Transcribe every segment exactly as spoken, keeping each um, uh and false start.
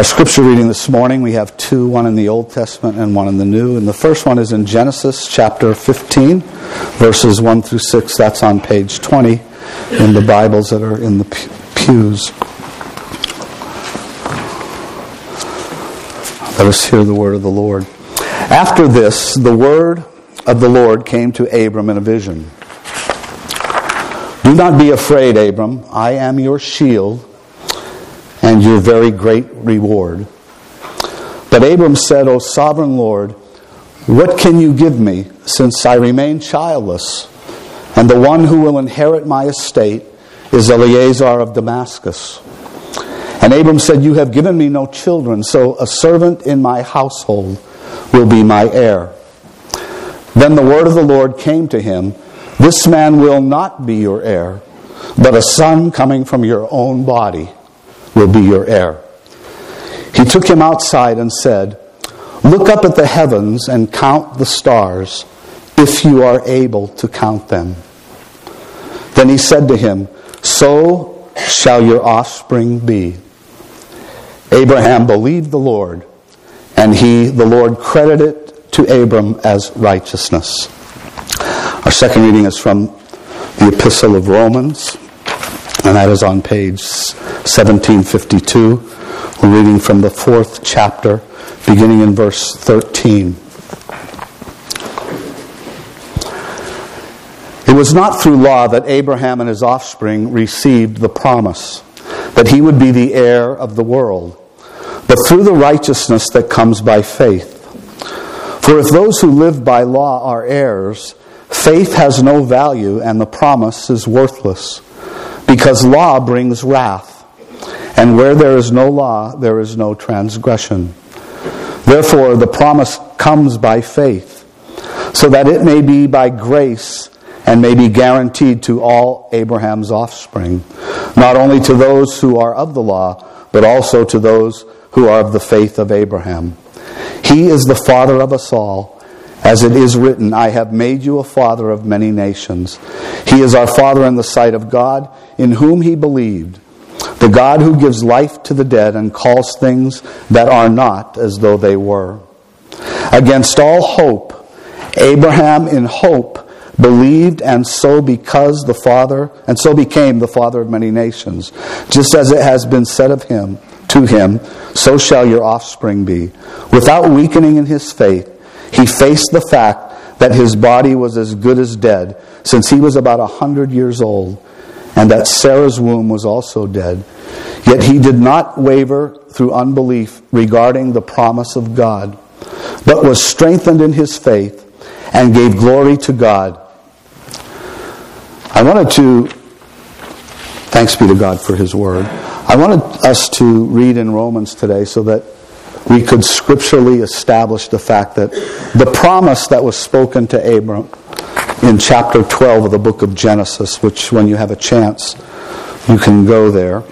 Our scripture reading this morning, we have two, one in the Old Testament and one in the New. And the first one is in Genesis chapter fifteen, verses one through six. That's on page twenty in the Bibles that are in the pews. Let us hear the word of the Lord. After this, the word of the Lord came to Abram in a vision. Do not be afraid, Abram. I am your shield and your very great reward. But Abram said, O sovereign Lord, what can you give me, since I remain childless, and the one who will inherit my estate is Eleazar of Damascus? And Abram said, you have given me no children, so a servant in my household will be my heir. Then the word of the Lord came to him, this man will not be your heir, but a son coming from your own body will be your heir. He took him outside and said, look up at the heavens and count the stars, if you are able to count them. Then he said to him, so shall your offspring be. Abraham believed the Lord, and he, the Lord, credited it to Abram as righteousness. Our second reading is from the Epistle of Romans, and that is on page seventeen fifty-two. We're reading from the fourth chapter, beginning in verse thirteen. It was not through law that Abraham and his offspring received the promise that he would be the heir of the world, but through the righteousness that comes by faith. For if those who live by law are heirs, faith has no value and the promise is worthless, because law brings wrath, and where there is no law, there is no transgression. Therefore, the promise comes by faith, so that it may be by grace and may be guaranteed to all Abraham's offspring, not only to those who are of the law, but also to those who are of the faith of Abraham. He is the father of us all, as it is written, I have made you a father of many nations. He is our father in the sight of God, in whom he believed, the God who gives life to the dead and calls things that are not as though they were. Against all hope, Abraham in hope believed, and so because the father, and so became the father of many nations, just as it has been said of him, to him, so shall your offspring be. Without weakening in his faith, he faced the fact that his body was as good as dead, since he was about a hundred years old, and that Sarah's womb was also dead. Yet he did not waver through unbelief regarding the promise of God, but was strengthened in his faith and gave glory to God. I wanted to, thanks be to God for his word, I wanted us to read in Romans today so that we could scripturally establish the fact that the promise that was spoken to Abram in chapter twelve of the book of Genesis, which when you have a chance, you can go there.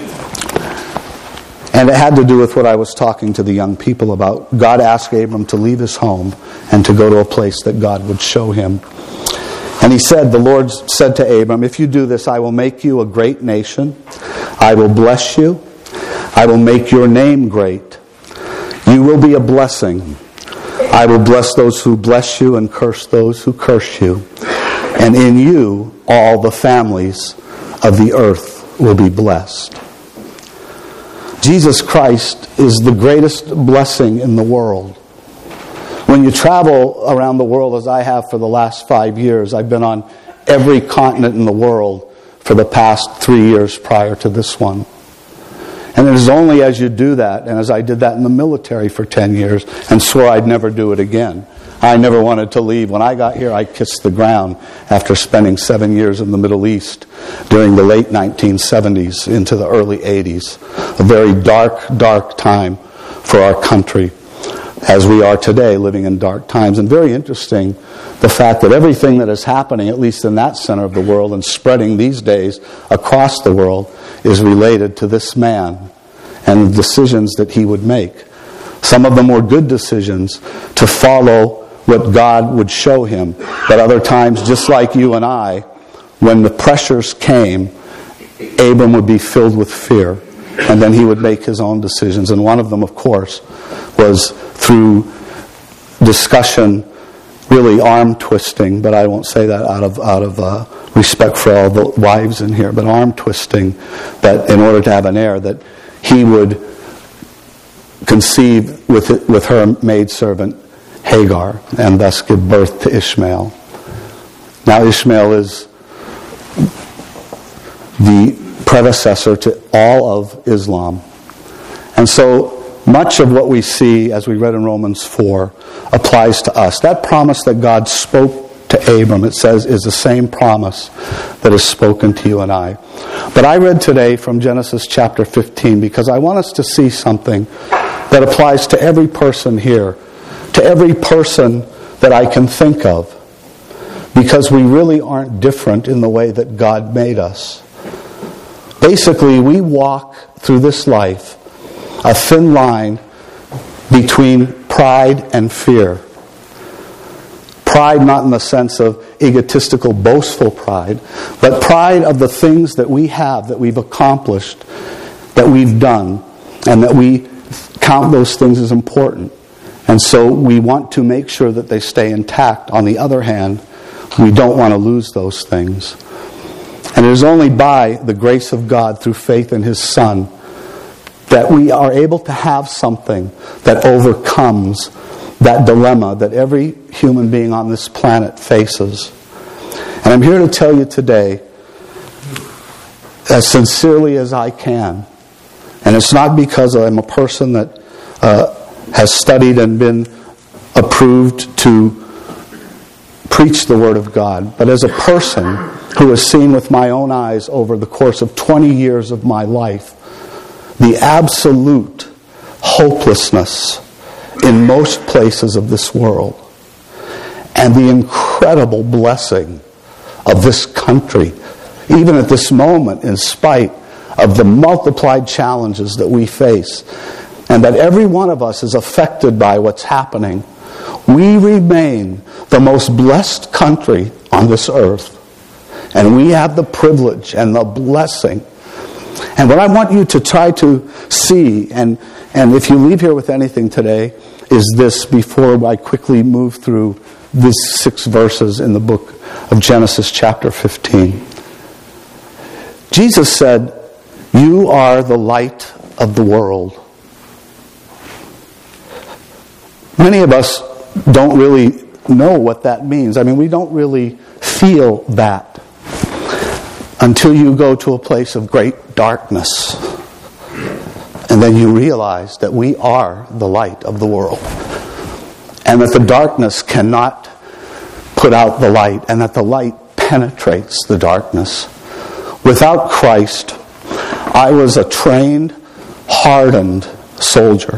And it had to do with what I was talking to the young people about. God asked Abram to leave his home and to go to a place that God would show him. And he said, the Lord said to Abram, if you do this, I will make you a great nation. I will bless you. I will make your name great. You will be a blessing. I will bless those who bless you and curse those who curse you. And in you, all the families of the earth will be blessed. Jesus Christ is the greatest blessing in the world. When you travel around the world, as I have for the last five years, I've been on every continent in the world for the past three years prior to this one. And it is only as you do that, and as I did that in the military for ten years, and swore I'd never do it again. I never wanted to leave. When I got here, I kissed the ground after spending seven years in the Middle East during the late nineteen seventies into the early eighties. A very dark, dark time for our country, as we are today, living in dark times. And very interesting, the fact that everything that is happening, at least in that center of the world, and spreading these days across the world, is related to this man and the decisions that he would make. Some of them were good decisions to follow what God would show him. But other times, just like you and I, when the pressures came, Abram would be filled with fear and then he would make his own decisions. And one of them, of course, was through discussion, really arm twisting, but I won't say that out of out of uh, respect for all the wives in here, but arm twisting, that in order to have an heir, that he would conceive with it, with her maidservant Hagar, and thus give birth to Ishmael. Now Ishmael is the predecessor to all of Islam. And so much of what we see, as we read in Romans four, applies to us. That promise that God spoke to Abram, it says, is the same promise that is spoken to you and I. But I read today from Genesis chapter fifteen because I want us to see something that applies to every person here, to every person that I can think of, because we really aren't different in the way that God made us. Basically, we walk through this life a thin line between pride and fear. Pride not in the sense of egotistical, boastful pride, but pride of the things that we have, that we've accomplished, that we've done, and that we count those things as important. And so we want to make sure that they stay intact. On the other hand, we don't want to lose those things. And it is only by the grace of God through faith in His Son that we are able to have something that overcomes that dilemma that every human being on this planet faces. And I'm here to tell you today, as sincerely as I can, and it's not because I'm a person that uh, has studied and been approved to preach the Word of God, but as a person who has seen with my own eyes over the course of twenty years of my life the absolute hopelessness in most places of this world, and the incredible blessing of this country, even at this moment, in spite of the multiplied challenges that we face, and that every one of us is affected by what's happening. We remain the most blessed country on this earth, and we have the privilege and the blessing. And what I want you to try to see, and, and if you leave here with anything today, is this before I quickly move through these six verses in the book of Genesis chapter fifteen. Jesus said, "You are the light of the world." Many of us don't really know what that means. I mean, we don't really feel that until you go to a place of great darkness. And then you realize that we are the light of the world. And that the darkness cannot put out the light. And that the light penetrates the darkness. Without Christ, I was a trained, hardened soldier.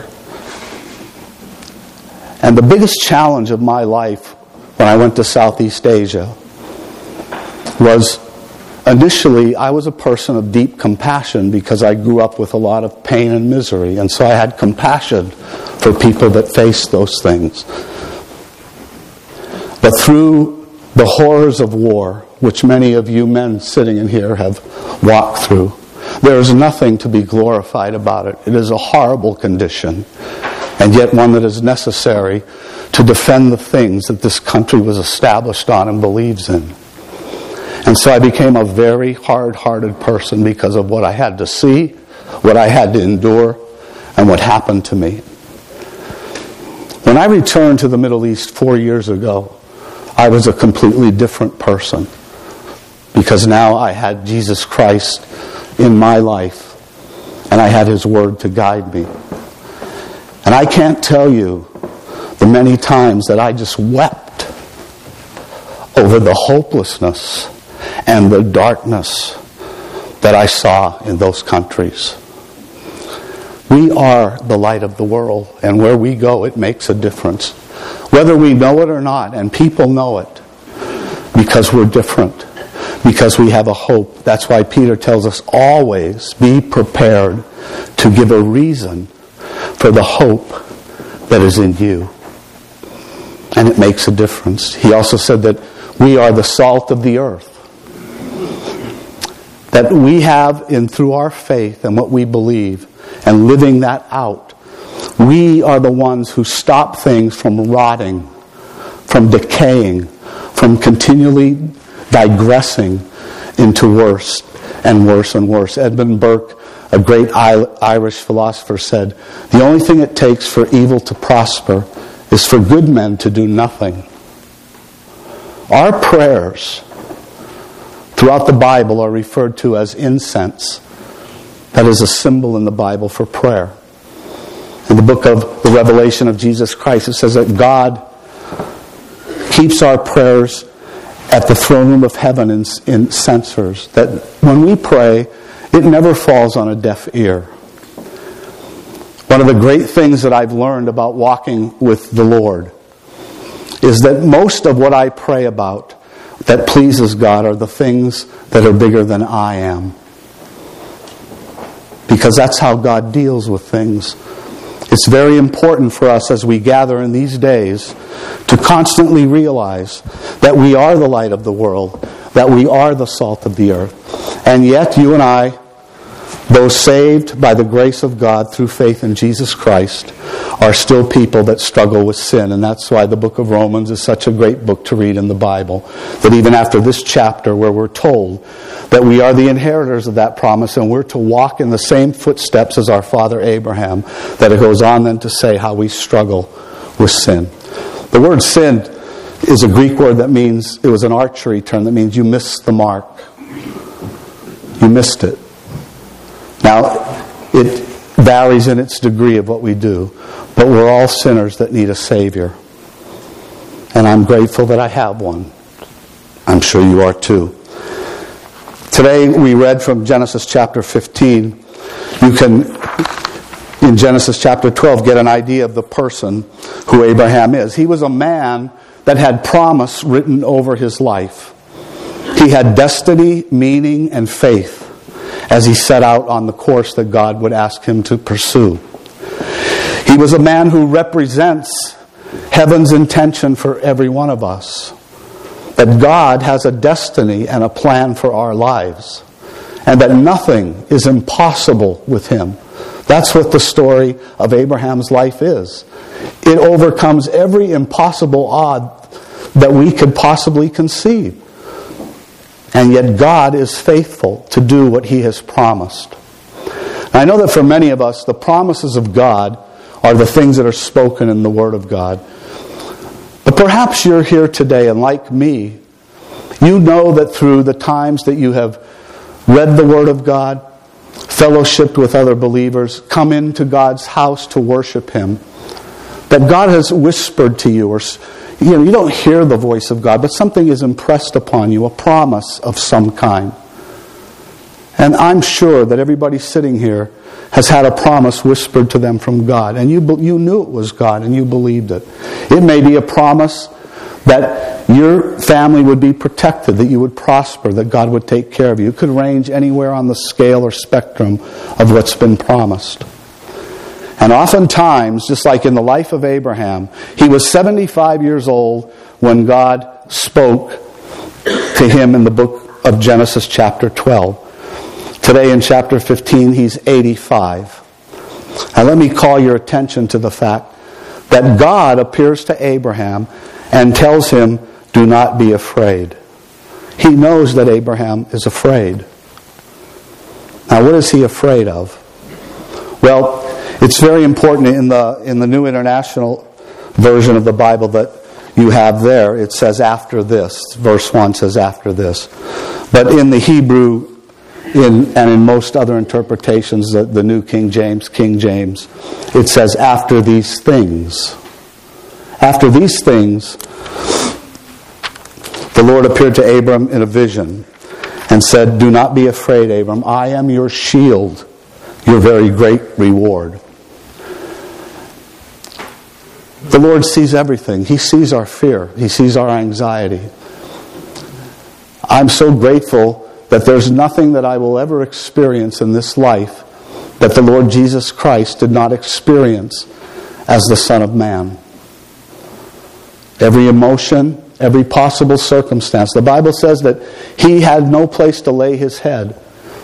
And the biggest challenge of my life when I went to Southeast Asia was, initially, I was a person of deep compassion because I grew up with a lot of pain and misery. And so I had compassion for people that faced those things. But through the horrors of war, which many of you men sitting in here have walked through, there is nothing to be glorified about it. It is a horrible condition, and yet one that is necessary to defend the things that this country was established on and believes in. And so I became a very hard-hearted person because of what I had to see, what I had to endure, and what happened to me. When I returned to the Middle East four years ago, I was a completely different person, because now I had Jesus Christ in my life, and I had His Word to guide me. And I can't tell you the many times that I just wept over the hopelessness and the darkness that I saw in those countries. We are the light of the world, and where we go, it makes a difference. Whether we know it or not, and people know it, because we're different, because we have a hope. That's why Peter tells us always be prepared to give a reason for the hope that is in you. And it makes a difference. He also said that we are the salt of the earth. that we have in through our faith and what we believe and living that out, we are the ones who stop things from rotting, from decaying, from continually digressing into worse and worse and worse. Edmund Burke, a great Irish philosopher, said, "The only thing it takes for evil to prosper is for good men to do nothing." Our prayers throughout the Bible are referred to as incense. That is a symbol in the Bible for prayer. In the book of the Revelation of Jesus Christ, it says that God keeps our prayers at the throne room of heaven in, in censers. That when we pray, it never falls on a deaf ear. One of the great things that I've learned about walking with the Lord is that most of what I pray about that pleases God are the things that are bigger than I am. Because that's how God deals with things. It's very important for us as we gather in these days to constantly realize that we are the light of the world, that we are the salt of the earth. And yet you and I, though saved by the grace of God through faith in Jesus Christ, are still people that struggle with sin. And that's why the book of Romans is such a great book to read in the Bible. That even after this chapter where we're told that we are the inheritors of that promise and we're to walk in the same footsteps as our father Abraham, that it goes on then to say how we struggle with sin. The word sin is a Greek word that means, it was an archery term that means you missed the mark. You missed it. Now, it varies in its degree of what we do, but we're all sinners that need a Savior. And I'm grateful that I have one. I'm sure you are too. Today we read from Genesis chapter fifteen. You can, in Genesis chapter twelve, get an idea of the person who Abraham is. He was a man that had promise written over his life. He had destiny, meaning, and faith as he set out on the course that God would ask him to pursue. He was a man who represents heaven's intention for every one of us. That God has a destiny and a plan for our lives. And that nothing is impossible with him. That's what the story of Abraham's life is. It overcomes every impossible odd that we could possibly conceive. And yet God is faithful to do what He has promised. And I know that for many of us, the promises of God are the things that are spoken in the Word of God. But perhaps you're here today, and like me, you know that through the times that you have read the Word of God, fellowshiped with other believers, come into God's house to worship Him, that God has whispered to you, or you know, you don't hear the voice of God, but something is impressed upon you, a promise of some kind. And I'm sure that everybody sitting here has had a promise whispered to them from God, and you you knew it was God, and you believed it. It may be a promise that your family would be protected, that you would prosper, that God would take care of you. It could range anywhere on the scale or spectrum of what's been promised. And oftentimes, just like in the life of Abraham, he was seventy-five years old when God spoke to him in the book of Genesis chapter twelve. Today in chapter fifteen, he's eighty-five. Now let me call your attention to the fact that God appears to Abraham and tells him, do not be afraid. He knows that Abraham is afraid. Now what is he afraid of? Well, it's very important in the in the New International Version of the Bible that you have there. It says after this. Verse one says after this. But in the Hebrew in and in most other interpretations, the, the New King James, King James, it says after these things. After these things, the Lord appeared to Abram in a vision and said, do not be afraid, Abram. I am your shield, your very great reward. The Lord sees everything. He sees our fear. He sees our anxiety. I'm so grateful that there's nothing that I will ever experience in this life that the Lord Jesus Christ did not experience as the Son of Man. Every emotion, every possible circumstance. The Bible says that He had no place to lay His head.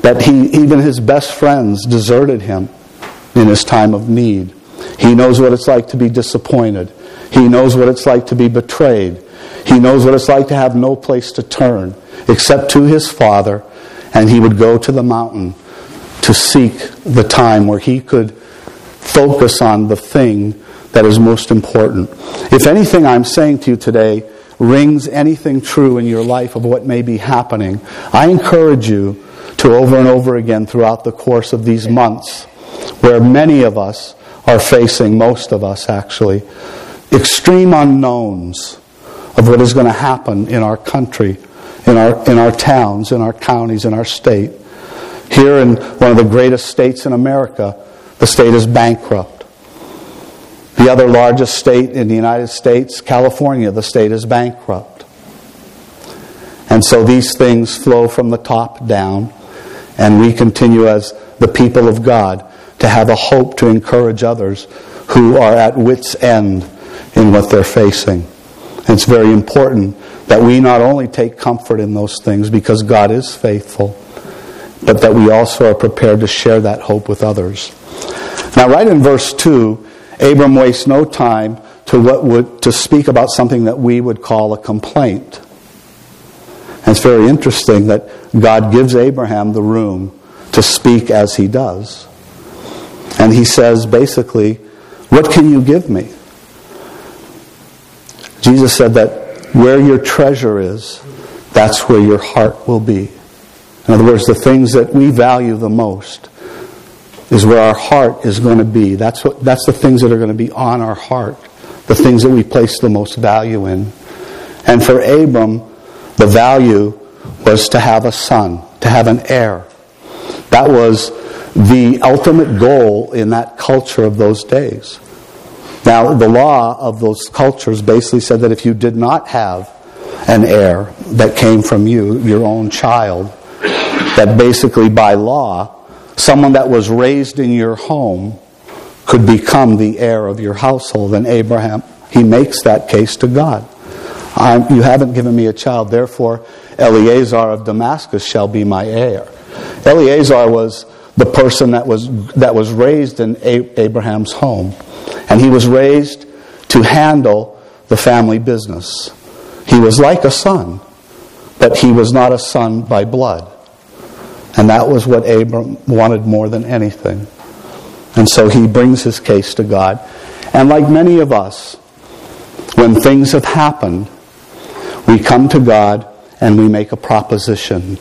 that he, even his best friends deserted him in his time of need. He knows what it's like to be disappointed. He knows what it's like to be betrayed. He knows what it's like to have no place to turn except to his Father, and he would go to the mountain to seek the time where he could focus on the thing that is most important. If anything I'm saying to you today rings anything true in your life of what may be happening, I encourage you to over and over again throughout the course of these months, where many of us are facing, most of us actually, extreme unknowns of what is going to happen in our country, in our in our towns, in our counties, in our state. Here in one of the greatest states in America, the state is bankrupt. The other largest state in the United States, California, the state is bankrupt. And so these things flow from the top down, and we continue as the people of God to have a hope to encourage others who are at wit's end in what they're facing. And it's very important that we not only take comfort in those things because God is faithful, but that we also are prepared to share that hope with others. Now, right in verse two, Abram wastes no time to what would to speak about something that we would call a complaint. And it's very interesting that God gives Abraham the room to speak as he does. And he says, basically, what can you give me? Jesus said that where your treasure is, that's where your heart will be. In other words, the things that we value the most is where our heart is going to be. That's what that's the things that are going to be on our heart, the things that we place the most value in. And for Abram, the value was to have a son, to have an heir. That was the ultimate goal in that culture of those days. Now, the law of those cultures basically said that if you did not have an heir that came from you, your own child, that basically by law, someone that was raised in your home could become the heir of your household. And Abraham, he makes that case to God. I'm, you haven't given me a child, therefore Eleazar of Damascus shall be my heir. Eleazar was the person that was that was raised in Abraham's home. And he was raised to handle the family business. He was like a son, but he was not a son by blood. And that was what Abram wanted more than anything. And so he brings his case to God. And like many of us, when things have happened, we come to God and we make a proposition.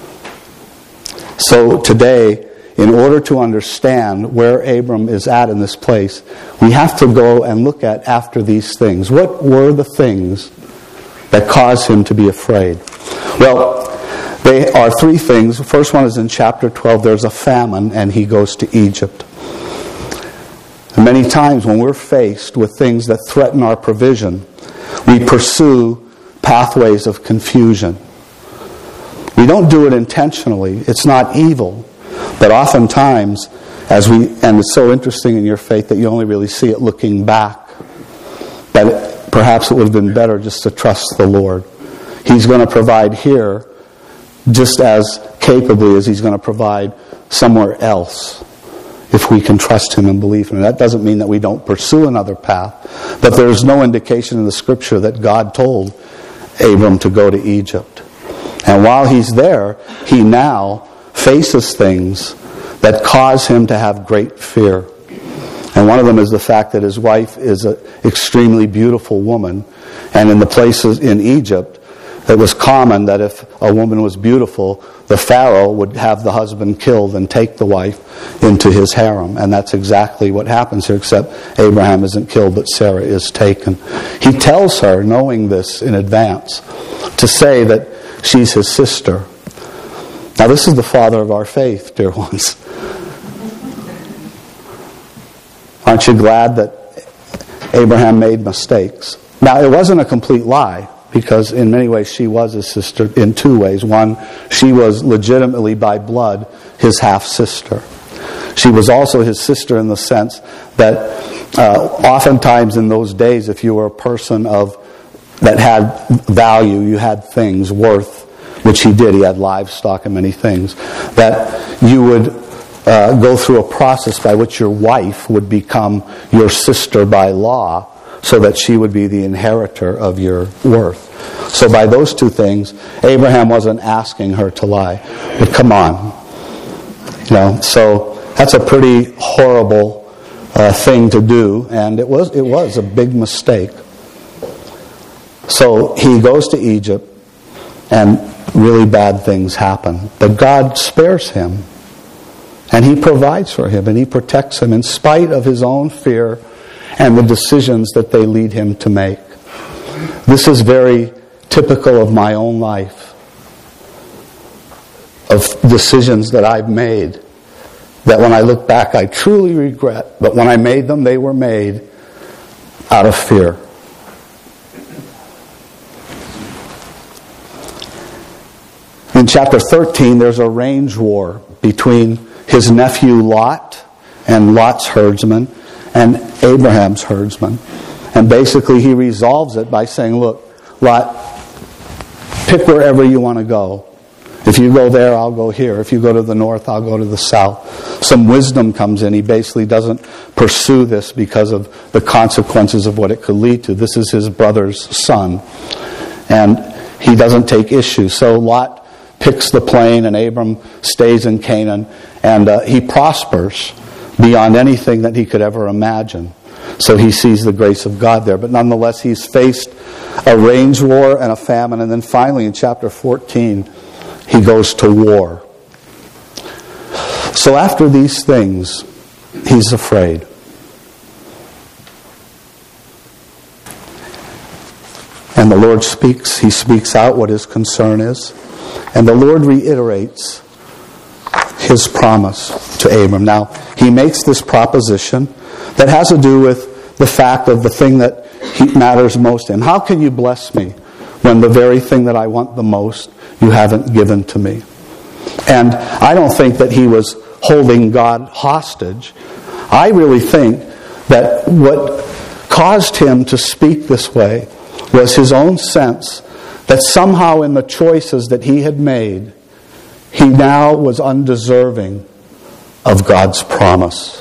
So today, in order to understand where Abram is at in this place, we have to go and look at after these things. What were the things that caused him to be afraid? Well, they are three things. The first one is in chapter twelve. There's a famine, and he goes to Egypt. And many times when we're faced with things that threaten our provision, we pursue pathways of confusion. We don't do it intentionally. It's not evil. But oftentimes, as we, and it's so interesting in your faith that you only really see it looking back, that it, perhaps it would have been better just to trust the Lord. He's going to provide here just as capably as He's going to provide somewhere else if we can trust Him and believe Him. That doesn't mean that we don't pursue another path, but there's no indication in the Scripture that God told Abram to go to Egypt. And while he's there, he now faces things that cause him to have great fear. And one of them is the fact that his wife is an extremely beautiful woman. And in the places in Egypt, it was common that if a woman was beautiful, the Pharaoh would have the husband killed and take the wife into his harem. And that's exactly what happens here, except Abraham isn't killed, but Sarah is taken. He tells her, knowing this in advance, to say that she's his sister. Now, this is the father of our faith, dear ones. Aren't you glad that Abraham made mistakes? Now, it wasn't a complete lie, because in many ways she was his sister in two ways. One, she was legitimately by blood his half-sister. She was also his sister in the sense that uh, oftentimes in those days, if you were a person of that had value, you had things, worth, which he did. He had livestock and many things. That you would uh, go through a process by which your wife would become your sister by law, so that she would be the inheritor of your worth. So by those two things, Abraham wasn't asking her to lie. But come on. You know, so that's a pretty horrible uh, thing to do, and it was it was a big mistake. So he goes to Egypt, and really bad things happen. But God spares him, and he provides for him, and he protects him in spite of his own fear and the decisions that they lead him to make. This is very typical of my own life, of decisions that I've made, that when I look back I truly regret, but when I made them, they were made out of fear. In chapter thirteen, there's a range war between his nephew Lot and Lot's herdsmen and Abraham's herdsmen. And basically he resolves it by saying, look, Lot, pick wherever you want to go. If you go there, I'll go here. If you go to the north, I'll go to the south. Some wisdom comes in. He basically doesn't pursue this because of the consequences of what it could lead to. This is his brother's son. And he doesn't take issue. So Lot picks the plain, and Abram stays in Canaan. And uh, he prospers beyond anything that he could ever imagine. So he sees the grace of God there. But nonetheless, he's faced a range war and a famine. And then finally in chapter fourteen, he goes to war. So after these things, he's afraid. And the Lord speaks. He speaks out what his concern is. And the Lord reiterates his promise to Abram. Now, he makes this proposition that has to do with the fact of the thing that he matters most in. How can you bless me when the very thing that I want the most you haven't given to me? And I don't think that he was holding God hostage. I really think that what caused him to speak this way was his own sense that somehow in the choices that he had made, he now was undeserving of God's promise.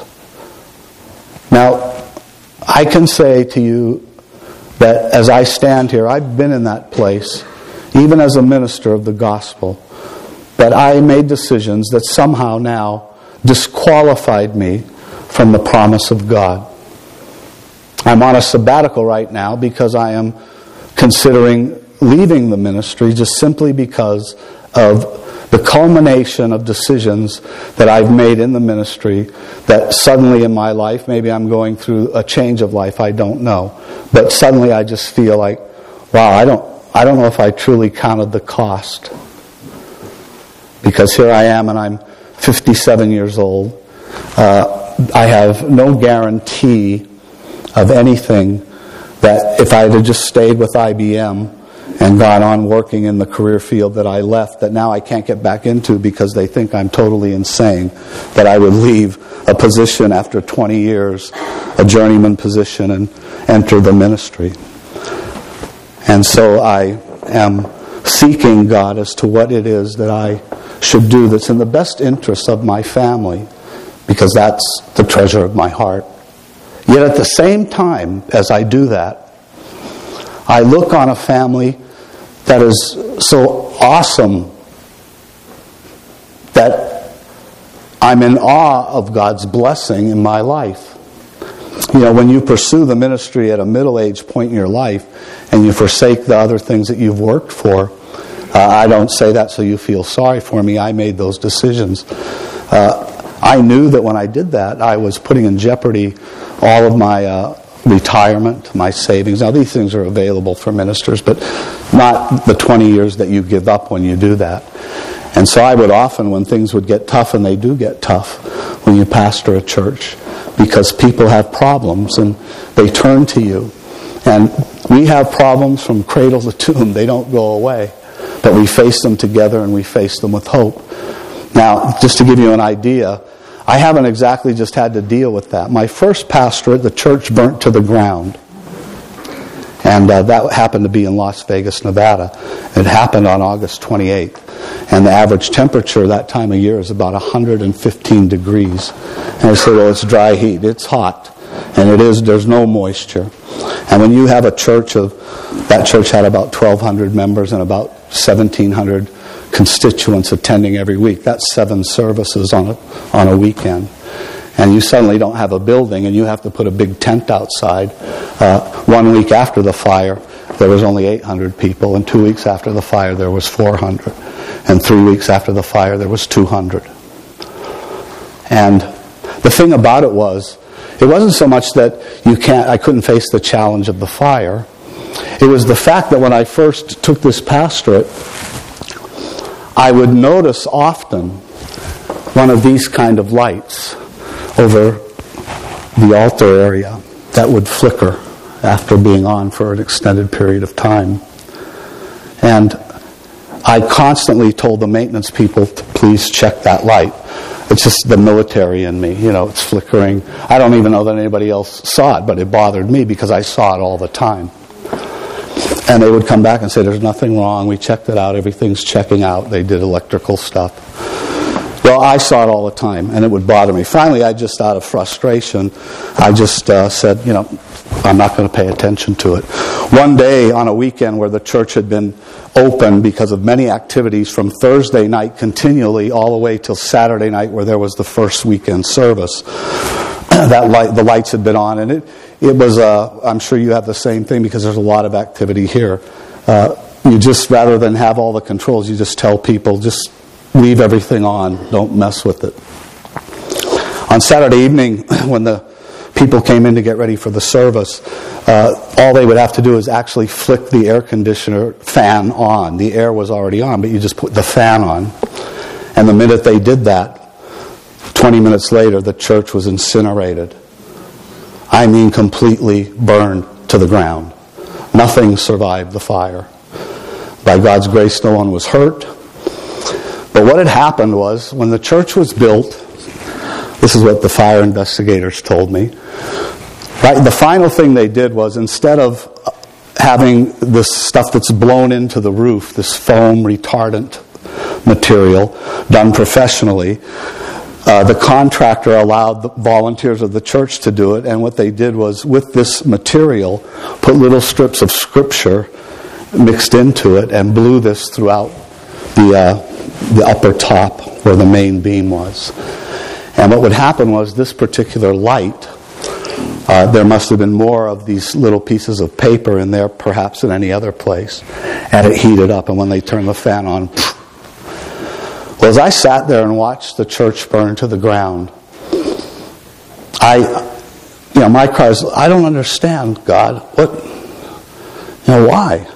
Now, I can say to you that as I stand here, I've been in that place, even as a minister of the gospel, that I made decisions that somehow now disqualified me from the promise of God. I'm on a sabbatical right now because I am considering leaving the ministry just simply because of the culmination of decisions that I've made in the ministry that suddenly in my life, maybe I'm going through a change of life, I don't know. But suddenly I just feel like, wow, I don't I don't know if I truly counted the cost. Because here I am and I'm fifty-seven years old. Uh, I have no guarantee of anything that if I had just stayed with I B M and gone on working in the career field that I left, that now I can't get back into because they think I'm totally insane, that I would leave a position after twenty years, a journeyman position, and enter the ministry. And so I am seeking God as to what it is that I should do that's in the best interest of my family, because that's the treasure of my heart. Yet at the same time, as I do that, I look on a family that is so awesome that I'm in awe of God's blessing in my life. You know, when you pursue the ministry at a middle-aged point in your life and you forsake the other things that you've worked for, uh, I don't say that so you feel sorry for me. I made those decisions. Uh, I knew that when I did that, I was putting in jeopardy all of my uh, retirement, my savings. Now, these things are available for ministers, but not the twenty years that you give up when you do that. And so I would often, when things would get tough, and they do get tough when you pastor a church, because people have problems and they turn to you. And we have problems from cradle to tomb. They don't go away. But we face them together and we face them with hope. Now, just to give you an idea, I haven't exactly just had to deal with that. My first pastorate, the church burnt to the ground. And uh, that happened to be in Las Vegas, Nevada. It happened on August twenty-eighth. And the average temperature that time of year is about one hundred fifteen degrees. And I said, well, it's dry heat. It's hot. And it is, there's no moisture. And when you have a church of, that church had about twelve hundred members and about seventeen hundred constituents attending every week. That's seven services on a, on a weekend. And you suddenly don't have a building and you have to put a big tent outside. Uh, one week after the fire, there was only eight hundred people. And two weeks after the fire, there was four hundred. And three weeks after the fire, there was two hundred. And the thing about it was, it wasn't so much that you can't, I couldn't face the challenge of the fire. It was the fact that when I first took this pastorate, I would notice often one of these kind of lights over the altar area that would flicker after being on for an extended period of time. And I constantly told the maintenance people to please check that light. It's just the military in me, you know, it's flickering. I don't even know that anybody else saw it, but it bothered me because I saw it all the time. And they would come back and say, there's nothing wrong, we checked it out, everything's checking out. They did electrical stuff. Well, I saw it all the time, and it would bother me. Finally, I just, out of frustration, I just uh, said, you know, I'm not going to pay attention to it. One day on a weekend where the church had been open because of many activities from Thursday night continually all the way till Saturday night where there was the first weekend service, that light, the lights had been on, and it, it was, uh, I'm sure you have the same thing because there's a lot of activity here. Uh, you just, rather than have all the controls, you just tell people, just leave everything on. Don't mess with it. On Saturday evening, when the people came in to get ready for the service, uh, all they would have to do is actually flick the air conditioner fan on. The air was already on, but you just put the fan on. And the minute they did that, twenty minutes later, the church was incinerated. I mean completely burned to the ground. Nothing survived the fire. By God's grace, no one was hurt. But what had happened was, when the church was built, this is what the fire investigators told me, right, the final thing they did was, instead of having this stuff that's blown into the roof, this foam retardant material done professionally, uh, the contractor allowed the volunteers of the church to do it, and what they did was, with this material, put little strips of scripture mixed into it and blew this throughout the uh, the upper top where the main beam was. And what would happen was, this particular light, uh, there must have been more of these little pieces of paper in there perhaps than any other place, and it heated up, and when they turned the fan on, well, as I sat there and watched the church burn to the ground, I, you know, my cry is, I don't understand, God, what, you know, why?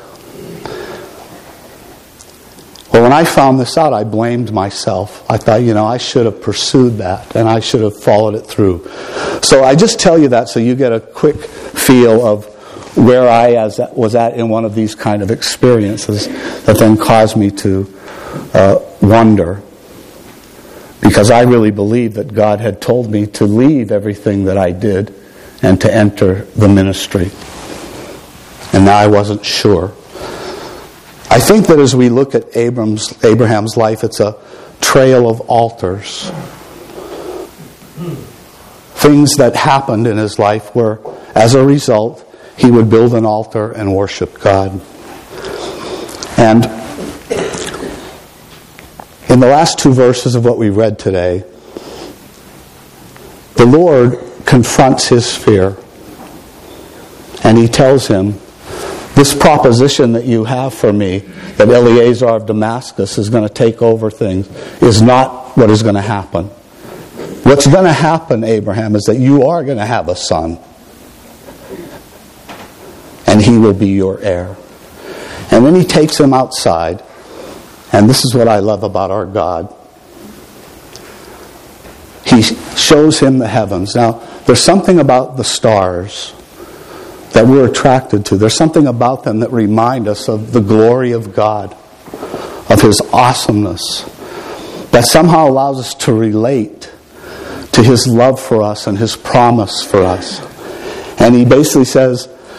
Well, when I found this out, I blamed myself. I thought, you know, I should have pursued that, and I should have followed it through. So I just tell you that so you get a quick feel of where I as was at in one of these kind of experiences that then caused me to uh, wonder. Because I really believed that God had told me to leave everything that I did and to enter the ministry. And now I wasn't sure. I think that as we look at Abram's, Abraham's life, it's a trail of altars. Things that happened in his life where, as a result, he would build an altar and worship God. And in the last two verses of what we read today, the Lord confronts his fear. And he tells him, this proposition that you have for me, that Eliezer of Damascus is going to take over things, is not what is going to happen. What's going to happen, Abraham, is that you are going to have a son. And he will be your heir. And then he takes him outside. And this is what I love about our God. He shows him the heavens. Now, there's something about the stars that we're attracted to. There's something about them that remind us of the glory of God, of his awesomeness, that somehow allows us to relate to his love for us and his promise for us. And he basically says,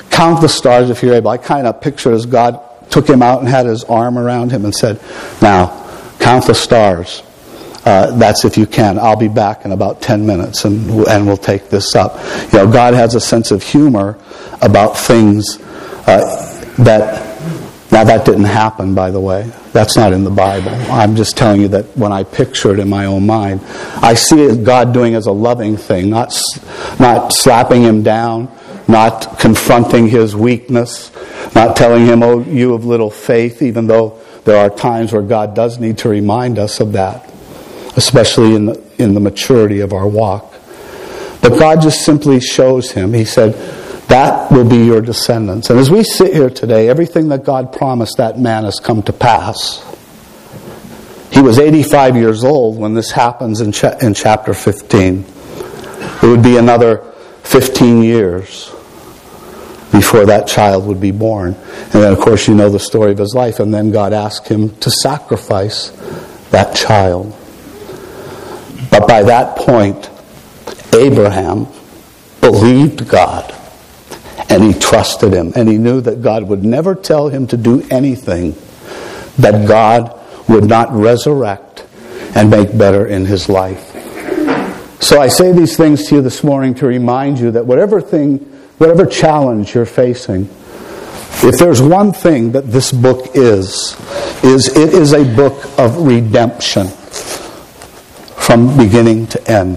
count the stars if you're able. I kind of picture as God took him out and had his arm around him and said, now, count the stars. Uh, that's if you can. I'll be back in about ten minutes and and we'll take this up. You know, God has a sense of humor about things uh, that... Now that didn't happen, by the way. That's not in the Bible. I'm just telling you that when I picture it in my own mind, I see it God doing as a loving thing, not not slapping him down, not confronting his weakness, not telling him, oh, you of little faith, even though there are times where God does need to remind us of that, especially in the, in the maturity of our walk. But God just simply shows him. He said, that will be your descendants. And as we sit here today, everything that God promised that man has come to pass. He was eighty-five years old when this happens in, cha- in chapter fifteen. It would be another fifteen years before that child would be born. And then, of course, you know the story of his life. And then God asked him to sacrifice that child. But by that point, Abraham believed God. And he trusted him. And he knew that God would never tell him to do anything that God would not resurrect and make better in his life. So I say these things to you this morning to remind you that whatever thing, whatever challenge you're facing, if there's one thing that this book is, is it is a book of redemption from beginning to end.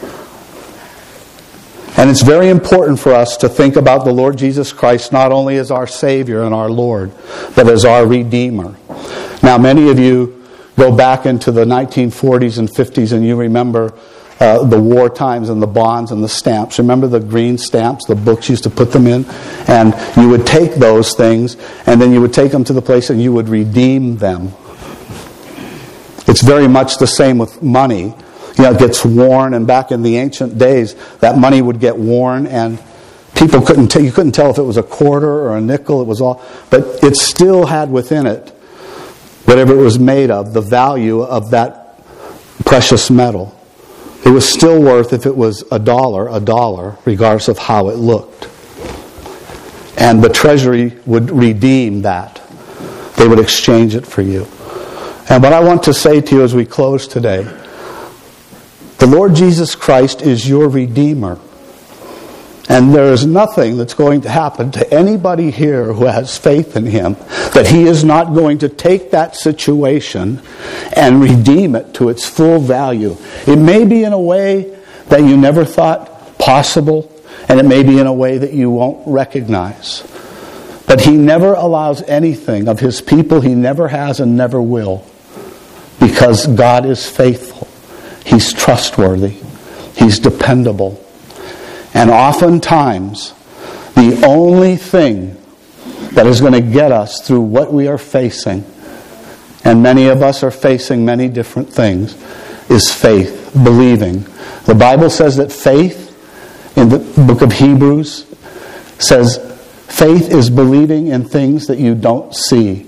And it's very important for us to think about the Lord Jesus Christ not only as our Savior and our Lord, but as our Redeemer. Now, many of you go back into the nineteen forties and fifties and you remember uh, the war times and the bonds and the stamps. Remember the green stamps, the books used to put them in? And you would take those things and then you would take them to the place and you would redeem them. It's very much the same with money. You know, it gets worn, and back in the ancient days, that money would get worn, and people couldn't tell, you couldn't tell if it was a quarter or a nickel. It was all, but it still had within it, whatever it was made of, the value of that precious metal. It was still worth, if it was a dollar, a dollar, regardless of how it looked. And the treasury would redeem that. They would exchange it for you. And what I want to say to you as we close today, the Lord Jesus Christ is your Redeemer. And there is nothing that's going to happen to anybody here who has faith in Him that He is not going to take that situation and redeem it to its full value. It may be in a way that you never thought possible, and it may be in a way that you won't recognize. But He never allows anything of His people. He never has and never will, because God is faithful. He's trustworthy. He's dependable. And oftentimes, the only thing that is going to get us through what we are facing, and many of us are facing many different things, is faith, believing. The Bible says that faith, in the book of Hebrews, says faith is believing in things that you don't see,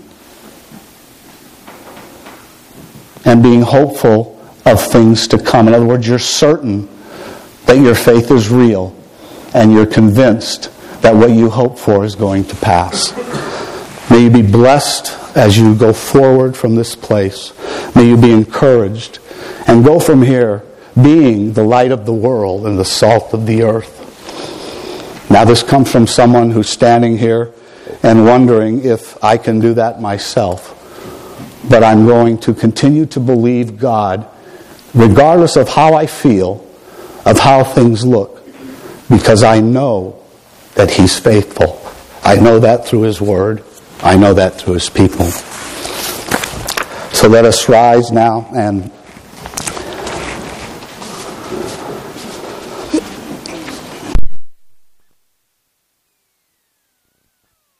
and being hopeful of things to come. In other words, you're certain that your faith is real, and you're convinced that what you hope for is going to pass. May you be blessed as you go forward from this place. May you be encouraged and go from here being the light of the world and the salt of the earth. Now, this comes from someone who's standing here and wondering if I can do that myself. But I'm going to continue to believe God regardless of how I feel, of how things look, because I know that He's faithful. I know that through His Word. I know that through His people. So let us rise now and